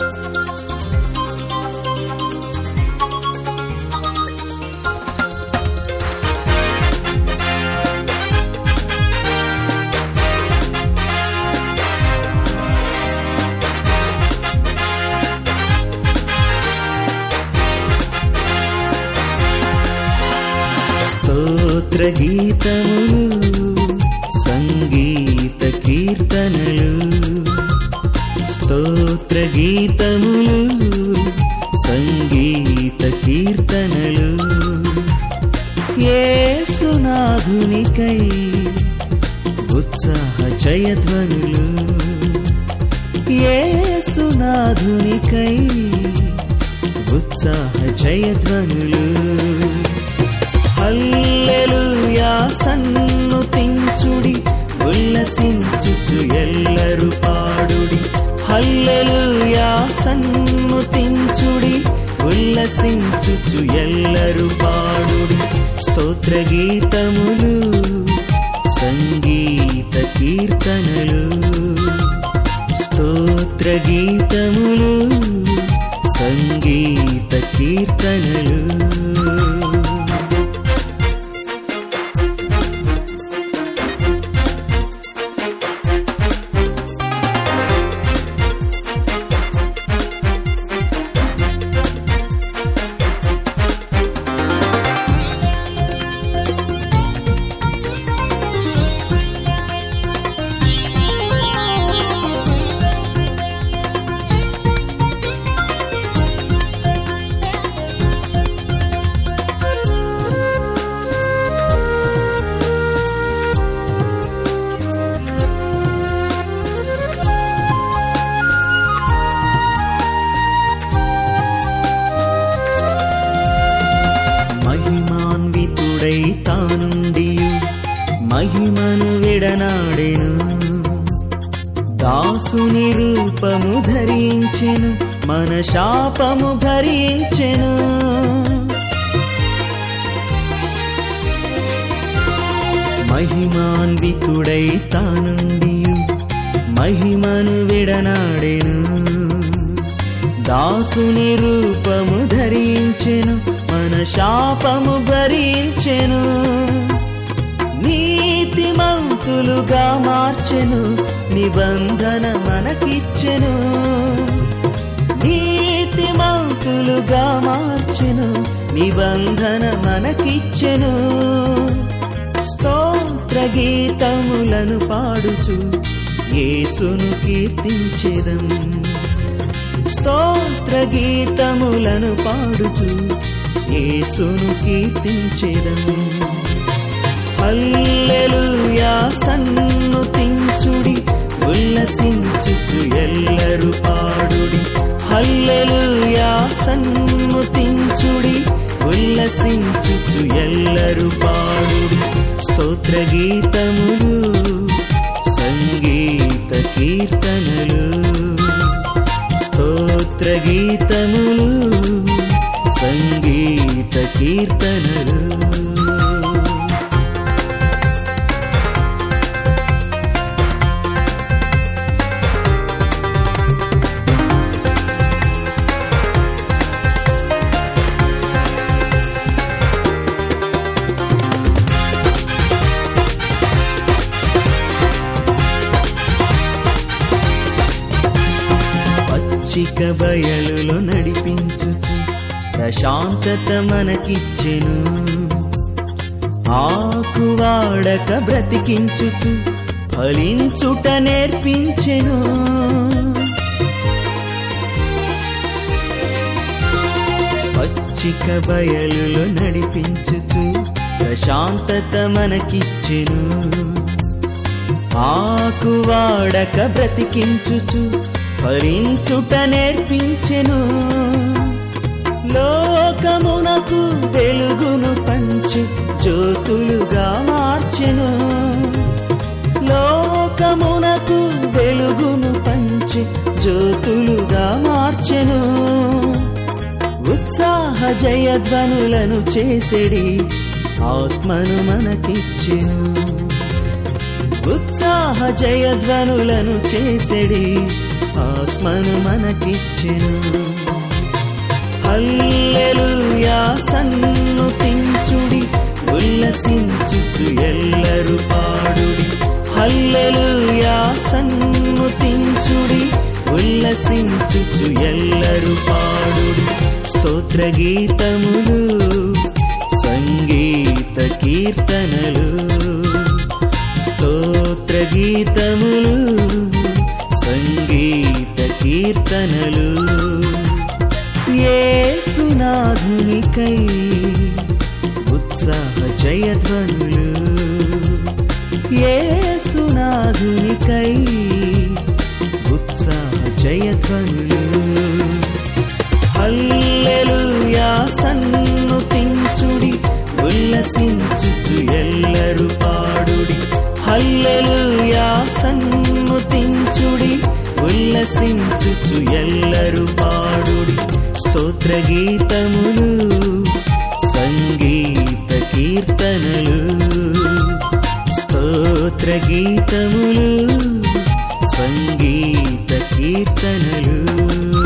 స్తోత్ర గీతములు సంగీత కీర్తనలు, స్తోత్ర గీతములు సంగీత కీర్తనలు, యేసునాథునికై ఉత్సాహ జయధ్వనులు, యేసునాథునికై ఉత్సాహ జయధ్వనులు. హల్లెలూయా సన్నుతించుడి, ఉల్లసించుచు ఎల్లరు పాడుడి. హల్లెలూయా సన్నుతించుడి, ఉల్లసించుచు ఎల్లరు పాడుడి. స్తోత్ర గీతములు సంగీత కీర్తనలు, స్తోత్ర గీతములు సంగీత కీర్తనలు. మహిమాన్వితుడై తానుండియు మహిమను విడనాడెను, దాసుని రూపము ధరించెను, మన శాపము భరించెను. మహిమాన్వితుడై తానుండియు మహిమను విడనాడెను, దాసుని రూపము ధరించెను, మన శాపము భరించెను. నీతిమంతులుగా మార్చెను, నిబంధన మనకిచ్చెను. నీతిమంతులుగా మార్చెను, నిబంధన మనకిచ్చెను. స్తోత్ర గీతములను పాడుచు యేసును కీర్తించెదం, స్తోత్ర గీతములను పాడుచు యేసును కీర్తించెదం. హల్లెలూయా సన్నుతించుడి, ఉల్లసించుచు ఎల్లరు పాడుడి. హల్లెలూయా సన్నుతించుడి, ఉల్లసించుచు ఎల్లరు పాడుడి. స్తోత్ర గీతములు సంగీత కీర్తనలు, స్తోత్ర గీతములు సంగీత కీర్తనలు. పచ్చిక బయలులో నడిపించుచు ప్రశాంతత మనకిచ్చెను, ఆకువాడక బ్రతికించుచు ఫలించుట నేర్పించెను. పచ్చిక బయలులో నడిపించుచు ప్రశాంతత మనకిచ్చెను, ఆకువాడక బ్రతికించుచు ఫలించుట నేర్పించెను. లోకమునకు వెలుగును పంచి జ్యోతులుగా మార్చెను, లోకమునకు వెలుగును పంచి జ్యోతులుగా మార్చెను. ఉత్సాహ జయధ్వనులను చేసెడి ఆత్మను మనకిచ్చెను, ఉత్సాహ జయధ్వనులను చేసెడి ఆత్మను మనకిచ్చెను. హల్లెలూయా సన్నుతించుడి, ఉల్లసించుచు ఎల్లరు పాడుడి. హల్లెలూయా సన్నుతించుడి, ఉల్లసించుచు ఎల్లరు పాడుడి. స్తోత్ర గీతములు, సంగీత కీర్తనలు, స్తోత్ర గీతములు, సంగీత కీర్తనలు. యేసునాథునికై ఉత్సాహ జయధ్వనులు, యేసునాథునికై ఉత్సాహ జయధ్వనులు. హల్లెలూయా సన్నుతించుడి, ఉల్లసించుచు ఎల్లరు పాడుడి. హల్లెలూయా సన్నుతించుడి, ఉల్లసించుచు ఎల్లరు పాడుడి. స్తోత్ర గీతములు, సంగీత కీర్తనలు, స్తోత్ర గీతములు, సంగీత కీర్తనలు.